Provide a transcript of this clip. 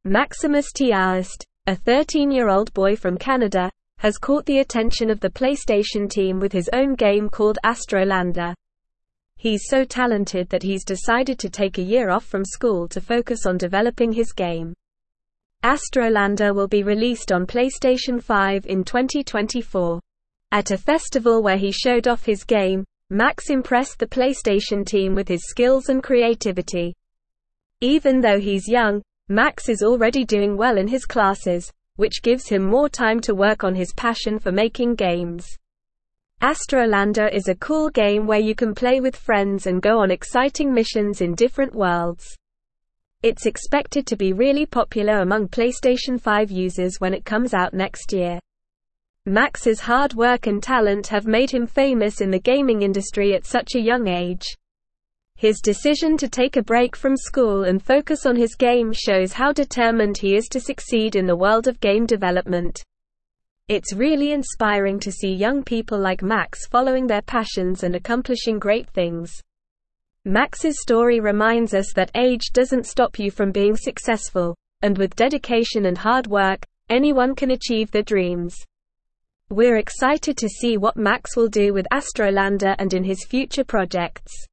Maximus Tiaist, a 13-year-old boy from Canada, has caught the attention of the PlayStation team with his own game called Astrolander. He's so talented that he's decided to take a year off from school to focus on developing his game. Astrolander will be released on PlayStation 5 in 2024. At a festival where he showed off his game, Max impressed the PlayStation team with his skills and creativity. Even though he's young, Max is already doing well in his classes, which gives him more time to work on his passion for making games. Astrolander is a cool game where you can play with friends and go on exciting missions in different worlds. It's expected to be really popular among PlayStation 5 users when it comes out next year. Max's hard work and talent have made him famous in the gaming industry at such a young age. His decision to take a break from school and focus on his game shows how determined he is to succeed in the world of game development. It's really inspiring to see young people like Max following their passions and accomplishing great things. Max's story reminds us that age doesn't stop you from being successful, and with dedication and hard work, anyone can achieve their dreams. We're excited to see what Max will do with Astrolander and in his future projects.